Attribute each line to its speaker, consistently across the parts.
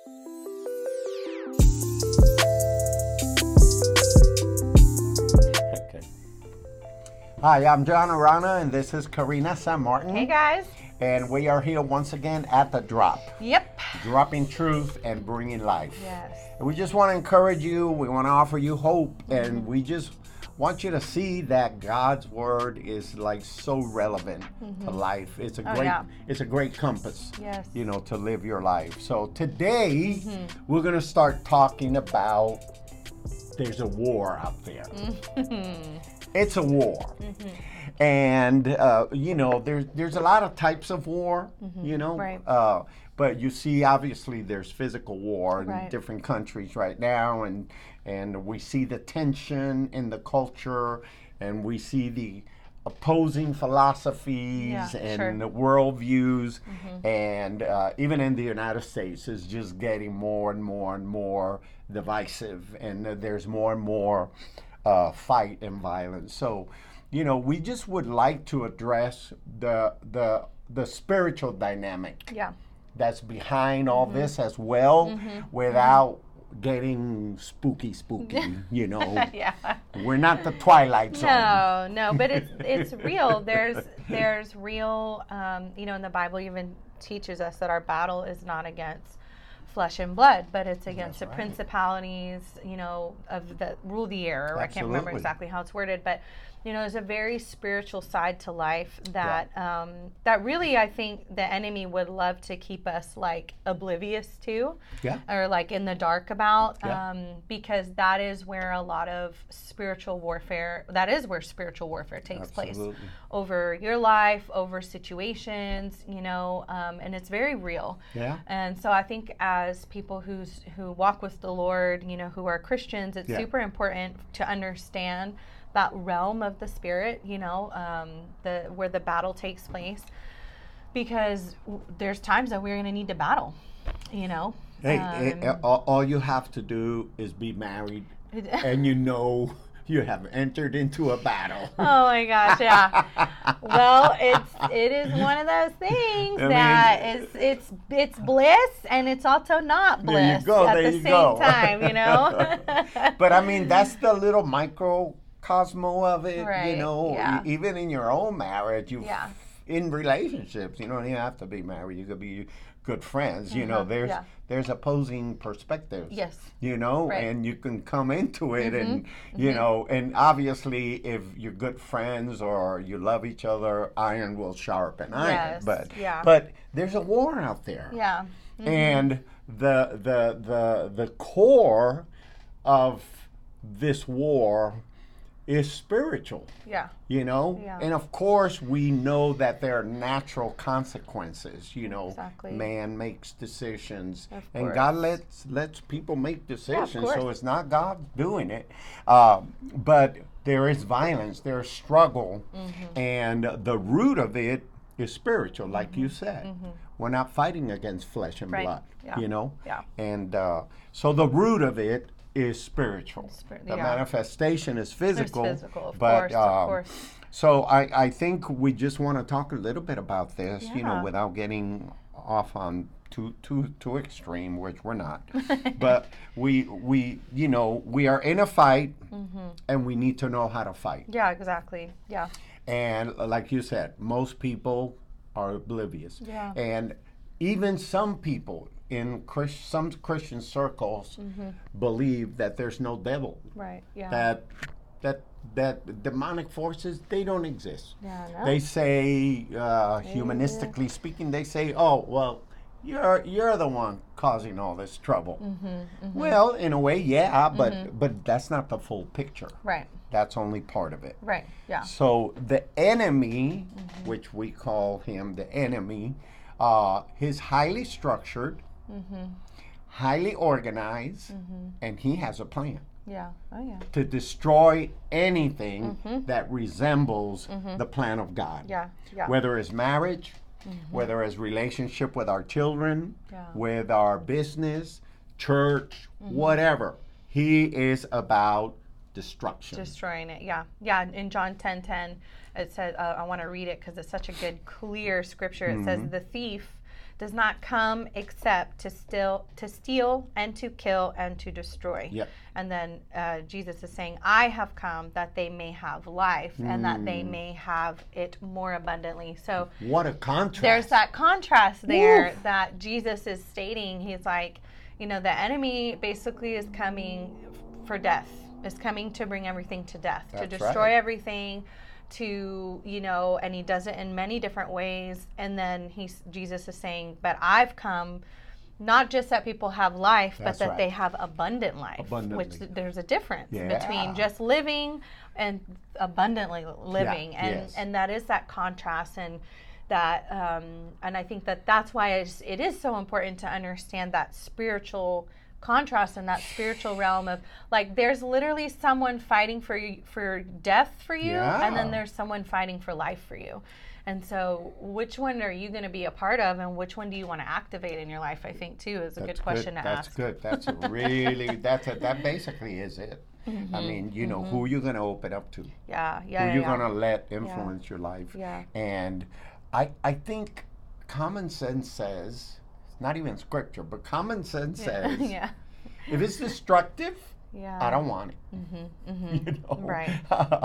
Speaker 1: Okay. Hi, I'm John Arana, and this is Karina San Martin.
Speaker 2: Hey guys.
Speaker 1: And we are here once again at The Drop.
Speaker 2: Yep.
Speaker 1: Dropping truth and bringing life.
Speaker 2: Yes.
Speaker 1: And we just want to encourage you. We want to offer you hope. And we just want you to see that God's word is like so relevant to life. It's a great compass,
Speaker 2: Yes.
Speaker 1: to live your life. So today we're going to start talking about there's a war out there. It's a war. And, there's a lot of types of war,
Speaker 2: Right.
Speaker 1: But you see, obviously, there's physical war in
Speaker 2: Right.
Speaker 1: different countries right now. And we see the tension in the culture, and we see the opposing philosophies
Speaker 2: Yeah,
Speaker 1: and
Speaker 2: sure.
Speaker 1: the worldviews. And even in the United States, it's just getting more and more and more divisive. And there's more and more fight and violence. So, we just would like to address the spiritual dynamic
Speaker 2: Yeah.
Speaker 1: that's behind all this as well, without getting spooky.
Speaker 2: Yeah.
Speaker 1: We're not the Twilight Zone.
Speaker 2: No, but it's real. There's real. And the Bible even teaches us that our battle is not against flesh and blood, but it's against the principalities, of the rule the air. Or I can't remember
Speaker 1: Absolutely.
Speaker 2: exactly how it's worded, but there's a very spiritual side to life that that really I think the enemy would love to keep us like oblivious to,
Speaker 1: Yeah.
Speaker 2: or like in the dark about,
Speaker 1: Yeah.
Speaker 2: because that is where a lot of spiritual warfare. That is where spiritual warfare takes place
Speaker 1: Absolutely.
Speaker 2: over your life, over situations, and it's very real.
Speaker 1: Yeah.
Speaker 2: And so I think as people who walk with the Lord, who are Christians, it's super important to understand that realm of the spirit, where the battle takes place, because there's times that we're going to need to battle,
Speaker 1: Hey, all you have to do is be married, and you have entered into a battle.
Speaker 2: Oh my gosh, yeah. Well, it is one of those things it's bliss and it's also not bliss
Speaker 1: There you go,
Speaker 2: at
Speaker 1: there
Speaker 2: the
Speaker 1: you
Speaker 2: same
Speaker 1: go.
Speaker 2: time,
Speaker 1: But I mean, that's the little microcosmo of it,
Speaker 2: Right, yeah.
Speaker 1: Even in your own marriage,
Speaker 2: Yeah.
Speaker 1: in relationships, you don't even have to be married. You could be good friends.
Speaker 2: Yeah.
Speaker 1: There's opposing perspectives.
Speaker 2: Yes.
Speaker 1: And you can come into it, and and obviously, if you're good friends or you love each other, iron will sharpen iron.
Speaker 2: Yes,
Speaker 1: But there's a war out there.
Speaker 2: Yeah.
Speaker 1: And the core of this war is spiritual,
Speaker 2: Yeah.
Speaker 1: Yeah. And of course we know that there are natural consequences,
Speaker 2: Exactly.
Speaker 1: Man makes decisions,
Speaker 2: Of
Speaker 1: and
Speaker 2: course.
Speaker 1: God lets people make decisions,
Speaker 2: course.
Speaker 1: so it's not God doing it, but there is violence, there's struggle, and the root of it is spiritual, like you said. We're not fighting against flesh and
Speaker 2: Right.
Speaker 1: blood,
Speaker 2: Yeah. Yeah.
Speaker 1: and so the root of it is spiritual. The
Speaker 2: yeah.
Speaker 1: manifestation is physical.
Speaker 2: There's physical, of
Speaker 1: but,
Speaker 2: course.
Speaker 1: So I think we just want to talk a little bit about this,
Speaker 2: Yeah.
Speaker 1: without getting off on too extreme, which we're not. But we are in a fight, and we need to know how to fight.
Speaker 2: Yeah, exactly. Yeah.
Speaker 1: And like you said, most people are oblivious.
Speaker 2: Yeah.
Speaker 1: And even some people in some Christian circles believe that there's no devil.
Speaker 2: Right. Yeah.
Speaker 1: That demonic forces, they don't exist.
Speaker 2: Yeah, no.
Speaker 1: They say, humanistically speaking, they say, oh, well, you're the one causing all this trouble. Well, in a way, yeah, but that's not the full picture.
Speaker 2: Right.
Speaker 1: That's only part of it.
Speaker 2: Right. Yeah.
Speaker 1: So the enemy, which we call him the enemy, he's highly structured, highly organized, and he has a plan.
Speaker 2: Yeah. Oh, yeah.
Speaker 1: To destroy anything that resembles the plan of God.
Speaker 2: Yeah. Yeah.
Speaker 1: Whether it's marriage, whether it's relationship with our children, with our business, church, whatever. He is about destruction.
Speaker 2: Destroying it. Yeah. Yeah. In John 10:10, it says, I want to read it because it's such a good, clear scripture. It says, the thief does not come except to steal, and to kill, and to destroy.
Speaker 1: Yep.
Speaker 2: And then Jesus is saying, I have come that they may have life and that they may have it more abundantly. So
Speaker 1: what a contrast.
Speaker 2: There's that contrast there.
Speaker 1: Woo.
Speaker 2: That Jesus is stating. He's like, the enemy basically is coming for death, is coming to bring everything to death, to destroy everything, to, and he does it in many different ways. And then Jesus is saying, but I've come not just that people have life, but that they have abundant life, which there's a difference between just living and abundantly living. And that is that contrast. And that, and I think that's why it is so important to understand that spiritual contrast and that spiritual realm of, like, there's literally someone fighting for death for you, and then there's someone fighting for life for you. And so which one are you going to be a part of, and which one do you want to activate in your life, I think, too, is a good question to ask.
Speaker 1: That's good. That's really, that basically is it. I mean, who you're going to open up to. Who you're going to let influence your life. And I think common sense says, not even scripture, but common sense says, if it's destructive, I don't want it.
Speaker 2: Right.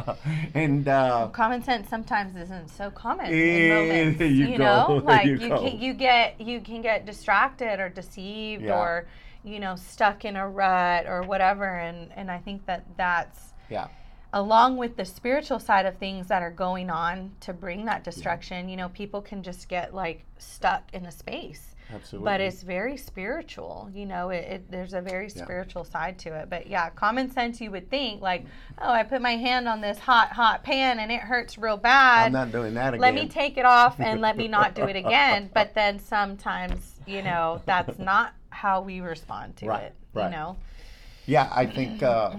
Speaker 1: And
Speaker 2: common sense sometimes isn't so common in moments. Like you can get distracted or deceived or stuck in a rut or whatever. And I think that's along with the spiritual side of things that are going on to bring that destruction. People can just get like stuck in a space.
Speaker 1: Absolutely.
Speaker 2: But it's very spiritual, there's a very spiritual side to it. But common sense, you would think like, oh, I put my hand on this hot pan and it hurts real bad.
Speaker 1: I'm not doing that again.
Speaker 2: Let me take it off and let me not do it again. But then sometimes, that's not how we respond to it,
Speaker 1: Yeah, I think, I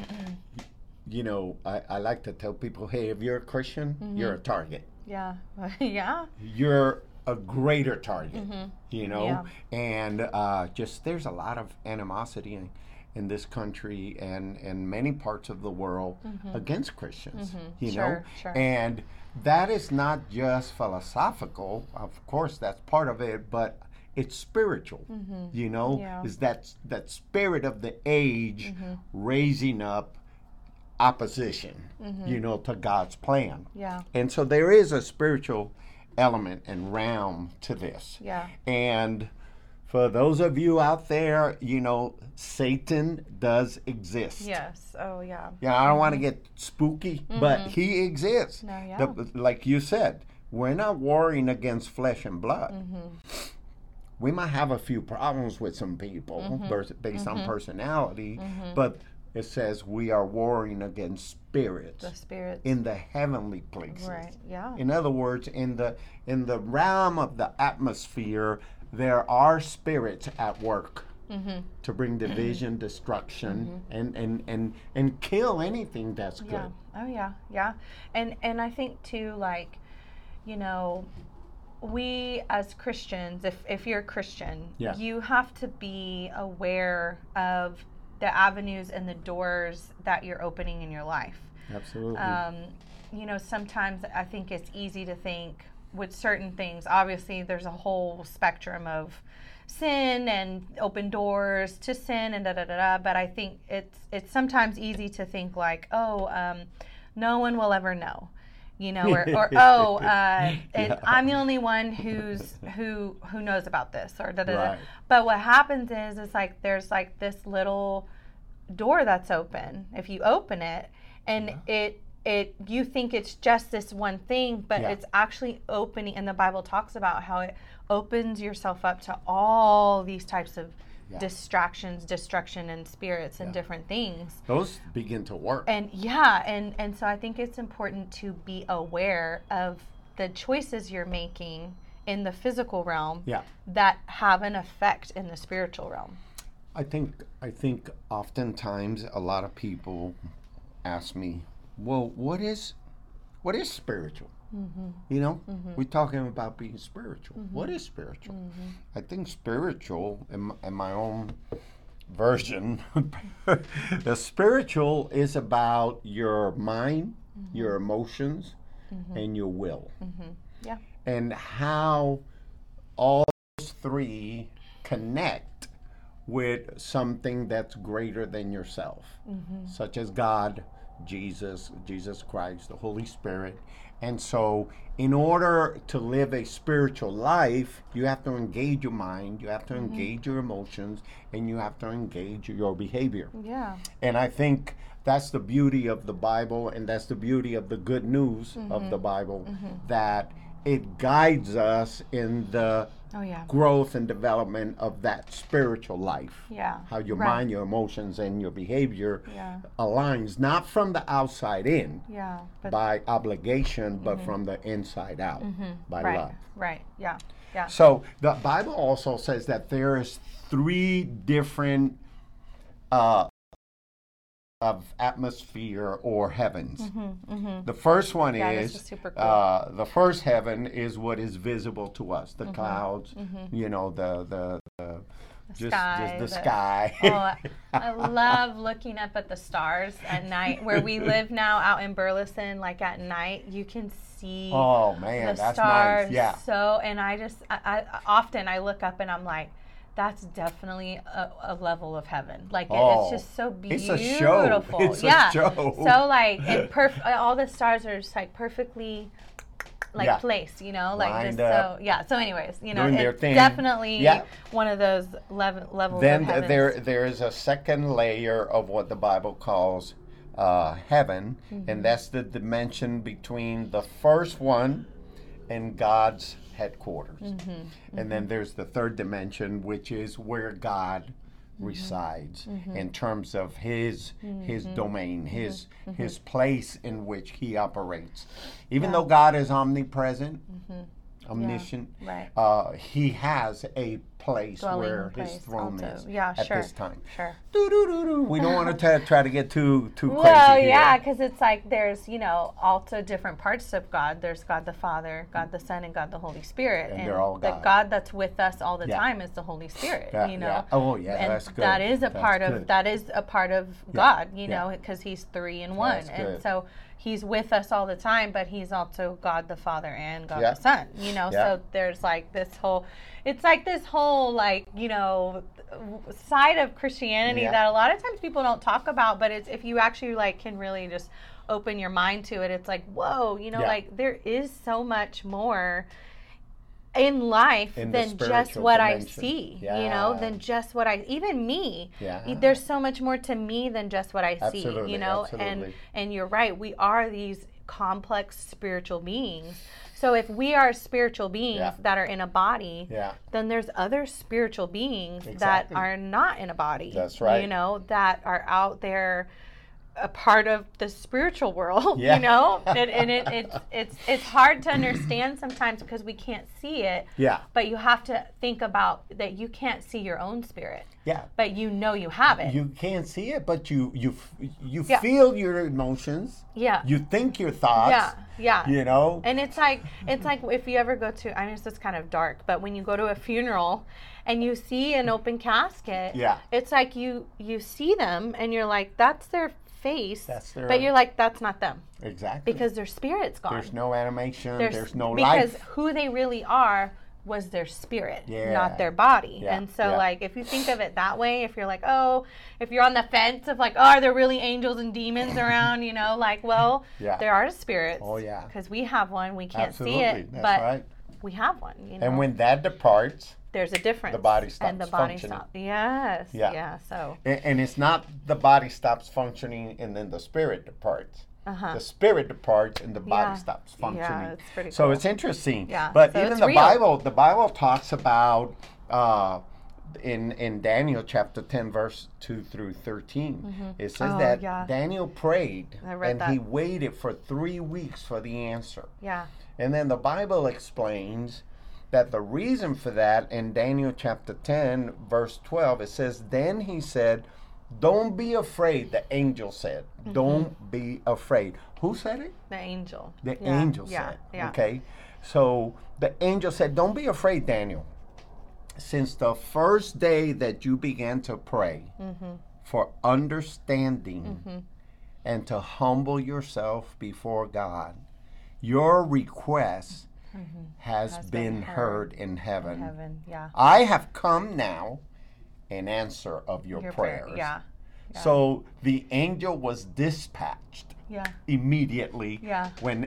Speaker 1: like to tell people, hey, if you're a Christian, you're a target.
Speaker 2: Yeah.
Speaker 1: You're a greater target, and just there's a lot of animosity in this country and many parts of the world against Christians,
Speaker 2: Sure.
Speaker 1: And that is not just philosophical. Of course, that's part of it, but it's spiritual, is that spirit of the age raising up opposition, to God's plan. And so there is a spiritual element and realm to this. And for those of you out there, Satan does exist.
Speaker 2: Yes. Oh, yeah.
Speaker 1: Yeah, I don't want to get spooky, but he exists.
Speaker 2: No,
Speaker 1: like you said, we're not warring against flesh and blood. We might have a few problems with some people based on personality, but it says we are warring against spirits.
Speaker 2: The spirits
Speaker 1: in the heavenly places.
Speaker 2: Right. Yeah.
Speaker 1: In other words, in the realm of the atmosphere, there are spirits at work to bring division, destruction, and kill anything that's good.
Speaker 2: Oh yeah. And I think too, like, we as Christians, if you're a Christian, you have to be aware of the avenues and the doors that you're opening in your life.
Speaker 1: Absolutely.
Speaker 2: Sometimes I think it's easy to think with certain things. Obviously, there's a whole spectrum of sin and open doors to sin and da-da-da-da. But I think it's sometimes easy to think like, no one will ever know. I'm the only one who knows about this, or da da da. But what happens is like there's like this little door that's open. If you open it, and you think it's just this one thing, but it's actually opening. And the Bible talks about how it opens yourself up to all these types of distractions, destruction, and spirits and different things.
Speaker 1: Those begin to work.
Speaker 2: And and so I think it's important to be aware of the choices you're making in the physical realm that have an effect in the spiritual realm.
Speaker 1: I think oftentimes a lot of people ask me, well, what is spiritual? We're talking about being spiritual. What is spiritual? I think spiritual, in my own version, the spiritual is about your mind, your emotions, and your will. And how all those three connect with something that's greater than yourself, such as God, Jesus Christ, the Holy Spirit. And so in order to live a spiritual life, you have to engage your mind, you have to engage your emotions, and you have to engage your behavior.
Speaker 2: Yeah.
Speaker 1: And I think that's the beauty of the Bible, and that's the beauty of the good news of the Bible, that it guides us in the growth and development of that spiritual life.
Speaker 2: Yeah.
Speaker 1: How your mind, your emotions, and your behavior aligns, not from the outside in, by obligation, but from the inside out, by love.
Speaker 2: Right. Yeah. Yeah.
Speaker 1: So the Bible also says that there is three different of atmosphere or heavens. The first one is
Speaker 2: super cool.
Speaker 1: The first heaven is what is visible to us, the clouds, you know, the sky.
Speaker 2: Oh, I love looking up at the stars at night. Where we live now, out in Burleson, like at night, you can see
Speaker 1: oh man,
Speaker 2: the
Speaker 1: that's
Speaker 2: stars.
Speaker 1: nice. Yeah.
Speaker 2: So, and I often I look up and I'm like, that's definitely a level of heaven. Like it's just so beautiful.
Speaker 1: It's a show. It's a show.
Speaker 2: So like, all the stars are just like perfectly like placed, you know, like just so So anyways, you know, it's definitely one of those levels.
Speaker 1: Then
Speaker 2: of heavens.
Speaker 1: there is a second layer of what the Bible calls heaven, and that's the dimension between the first one and God's headquarters. And then there's the third dimension, which is where God resides in terms of his domain, his place in which he operates. Even though God is omnipresent, omniscient, he has a place
Speaker 2: dwelling
Speaker 1: where his throne is
Speaker 2: at
Speaker 1: this time.
Speaker 2: Sure.
Speaker 1: We don't want to try to get too crazy
Speaker 2: well,
Speaker 1: here.
Speaker 2: yeah, because it's like there's, you know, also different parts of God. There's God the Father, God the Son, and God the Holy Spirit.
Speaker 1: And they're all God.
Speaker 2: The God that's with us all the time is the Holy Spirit, you know.
Speaker 1: Yeah. Oh, yeah,
Speaker 2: and
Speaker 1: that's good.
Speaker 2: That is a part of God, you know, because he's three in one. And so he's with us all the time, but he's also God the Father and God the Son, you know. So there's like this whole, it's like this whole, like, you know, side of Christianity that a lot of times people don't talk about, but it's, if you actually like can really just open your mind to it, it's like, whoa, you know, like there is so much more in life than just what
Speaker 1: dimension.
Speaker 2: I see, you know, than just what even me. There's so much more to me than just what I see, you know, and you're right. We are these complex spiritual beings. So if we are spiritual beings that are in a body, then there's other spiritual beings that are not in a body.
Speaker 1: That's right.
Speaker 2: You know, that are out there, a part of the spiritual world, you know, it's hard to understand sometimes because we can't see it. But you have to think about that you can't see your own spirit. But you know you have it.
Speaker 1: You can't see it, but you feel your emotions. You think your thoughts. You know.
Speaker 2: And it's like if you ever go to, I know this is kind of dark, but when you go to a funeral and you see an open casket, it's like you see them and you're like, that's their face, but you're like, that's not them.
Speaker 1: Exactly.
Speaker 2: Because their spirit's gone.
Speaker 1: There's no animation, there's no life.
Speaker 2: Because who they really are was their spirit, not their body. And so like, if you think of it that way, if you're like, oh, if you're on the fence of like, oh, are there really angels and demons around, you know, like, well, there are spirits.
Speaker 1: Oh, yeah.
Speaker 2: Because we have one, we can't
Speaker 1: Absolutely.
Speaker 2: see it,
Speaker 1: That's
Speaker 2: but
Speaker 1: right.
Speaker 2: we have one, you know.
Speaker 1: And when that departs,
Speaker 2: there's a difference.
Speaker 1: The body stops
Speaker 2: and the body
Speaker 1: functioning.
Speaker 2: Yes. Yeah. So.
Speaker 1: And it's not the body stops functioning and then the spirit departs. The spirit departs and the body stops functioning.
Speaker 2: Yeah, it's pretty cool.
Speaker 1: So it's interesting.
Speaker 2: Yeah.
Speaker 1: But
Speaker 2: so
Speaker 1: even the Bible talks about in Daniel chapter 10 verse 2 through 13. It says that Daniel prayed and he waited for 3 weeks for the answer. And then the Bible explains that the reason for that in Daniel chapter 10 verse 12, it says, then he said, don't be afraid, the angel said. Don't be afraid. Who said it?
Speaker 2: The angel.
Speaker 1: The angel said. Okay. So the angel said, don't be afraid, Daniel. Since the first day that you began to pray for understanding and to humble yourself before God, your request has been heard in heaven.
Speaker 2: Yeah.
Speaker 1: I have come now in answer of your prayers.
Speaker 2: Yeah.
Speaker 1: So the angel was dispatched immediately when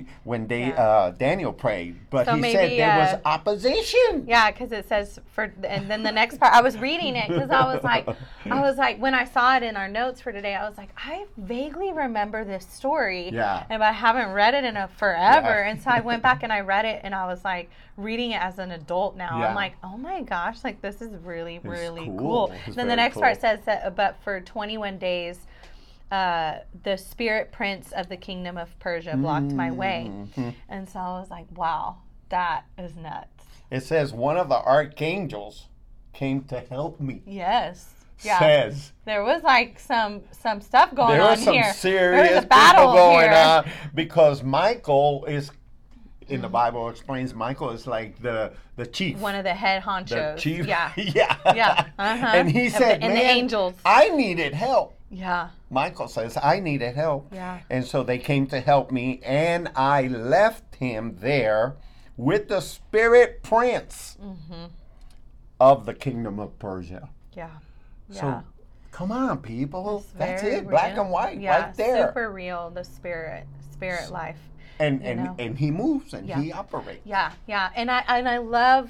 Speaker 1: Daniel prayed, but
Speaker 2: So
Speaker 1: he said
Speaker 2: maybe,
Speaker 1: there was opposition.
Speaker 2: Yeah, because it says and then the next part, I was reading it because I was like, when I saw it in our notes for today, I was like, I vaguely remember this story, but I haven't read it in forever, and so I went back and I read it, and I was like reading it as an adult now. I'm like, oh my gosh, like this is really, really cool. Then the next part says that, but for 21 days, the spirit prince of the kingdom of Persia blocked my way. And so I was like, wow, that is nuts.
Speaker 1: It says one of the archangels came to help me.
Speaker 2: Yes. Yeah.
Speaker 1: Says
Speaker 2: there was like some stuff going on here.
Speaker 1: There was some serious
Speaker 2: battle
Speaker 1: going on because Michael is, in the Bible explains, Michael is like the chief.
Speaker 2: One of the head honchos.
Speaker 1: The chief.
Speaker 2: Yeah.
Speaker 1: Yeah.
Speaker 2: And
Speaker 1: he said,
Speaker 2: and
Speaker 1: man,
Speaker 2: the angels.
Speaker 1: I needed help.
Speaker 2: Yeah.
Speaker 1: Michael says, I needed help.
Speaker 2: Yeah.
Speaker 1: And so they came to help me, and I left him there with the spirit prince of the kingdom of Persia.
Speaker 2: Yeah.
Speaker 1: So, come on, people.
Speaker 2: It's
Speaker 1: That's
Speaker 2: very
Speaker 1: it. Black
Speaker 2: real.
Speaker 1: and white right there.
Speaker 2: Super real, the spirit life.
Speaker 1: And he moves and he operates.
Speaker 2: Yeah. And I love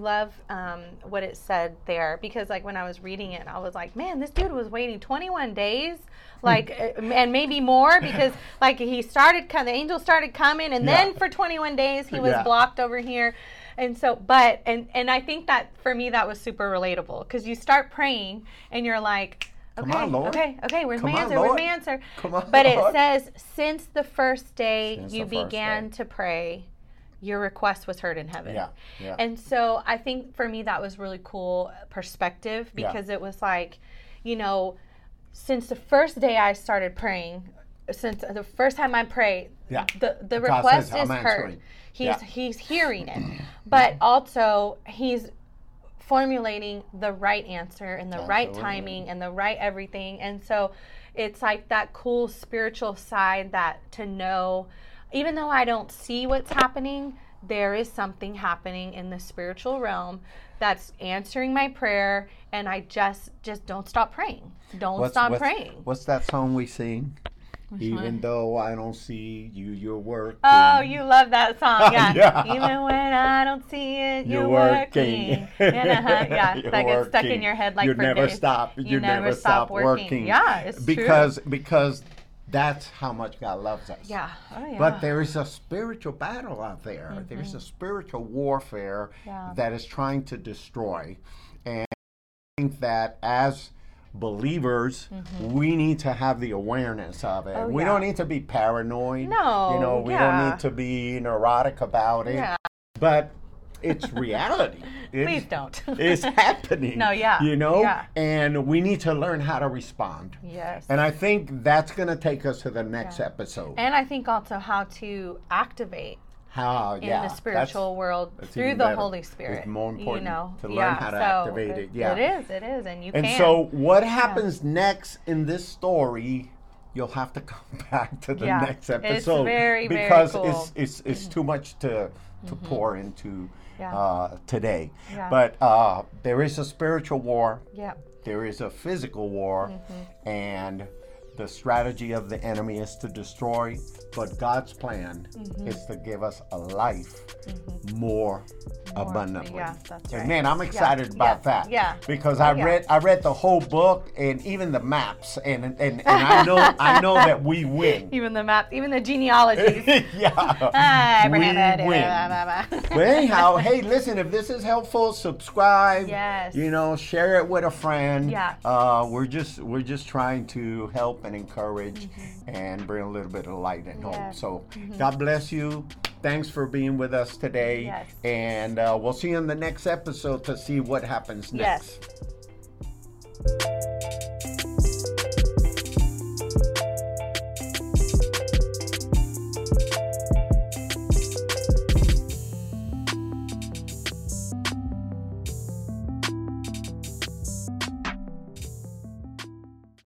Speaker 2: what it said there, because like when I was reading it, I was like, man, this dude was waiting 21 days, like, and maybe more, because like the angel started coming, and then for 21 days he was blocked over here. And so, and I think that for me that was super relatable, because you start praying and you're like, okay,
Speaker 1: Come on, Lord.
Speaker 2: Okay, where's my answer?
Speaker 1: Lord.
Speaker 2: Where's my answer?
Speaker 1: Come on,
Speaker 2: but
Speaker 1: Lord.
Speaker 2: it says, since the first day you began to pray, your request was heard in heaven.
Speaker 1: Yeah.
Speaker 2: And so I think for me that was really cool perspective, because it was like, since the first day I started praying, since the first time I prayed, the request is heard. He's hearing it, but also he's formulating the right answer and the right timing and the right everything. And so it's like that cool spiritual side, that to know, even though I don't see what's happening, there is something happening in the spiritual realm that's answering my prayer, and I just don't stop praying. Don't stop praying.
Speaker 1: What's that song we sing? Even though I don't see you, you're working.
Speaker 2: Oh, you love that song, yeah. Even when I don't see it, you're working. Yeah, that gets stuck in your head like
Speaker 1: you
Speaker 2: for
Speaker 1: never
Speaker 2: days.
Speaker 1: Stop. You never stop working.
Speaker 2: Yeah, it's
Speaker 1: because
Speaker 2: true.
Speaker 1: Because that's how much God loves us.
Speaker 2: Yeah. Oh, yeah.
Speaker 1: But there is a spiritual battle out there. There's a spiritual warfare that is trying to destroy. And I think that as believers, we need to have the awareness of it. We don't need to be paranoid.
Speaker 2: No.
Speaker 1: We don't need to be neurotic about it.
Speaker 2: Yeah.
Speaker 1: But it's reality.
Speaker 2: Please don't.
Speaker 1: It's happening.
Speaker 2: No, yeah. Yeah.
Speaker 1: And we need to learn how to respond.
Speaker 2: Yes.
Speaker 1: And I think that's going to take us to the next episode.
Speaker 2: And I think also how to activate in the spiritual world through the Holy Spirit.
Speaker 1: It's more important to learn how to activate it. Yeah.
Speaker 2: It is, and you can.
Speaker 1: And so what happens next in this story, you'll have to come back to the next episode.
Speaker 2: It's very,
Speaker 1: because
Speaker 2: very cool.
Speaker 1: it's too much to pour into today.
Speaker 2: Yeah.
Speaker 1: But there is a spiritual war.
Speaker 2: Yeah.
Speaker 1: There is a physical war. And the strategy of the enemy is to destroy, but God's plan is to give us a life more abundantly.
Speaker 2: Yeah, that's right.
Speaker 1: And man, I'm excited about that.
Speaker 2: Yeah.
Speaker 1: Because I read the whole book and even the maps, and I know that we win.
Speaker 2: Even the maps, even the genealogies.
Speaker 1: We win. But anyhow, hey, listen, if this is helpful, subscribe.
Speaker 2: Yes.
Speaker 1: Share it with a friend.
Speaker 2: Yeah.
Speaker 1: We're just trying to help and encourage and bring a little bit of light and hope. So God bless you. Thanks for being with us today.
Speaker 2: Yes.
Speaker 1: And we'll see you in the next episode to see what happens next.
Speaker 2: Yes.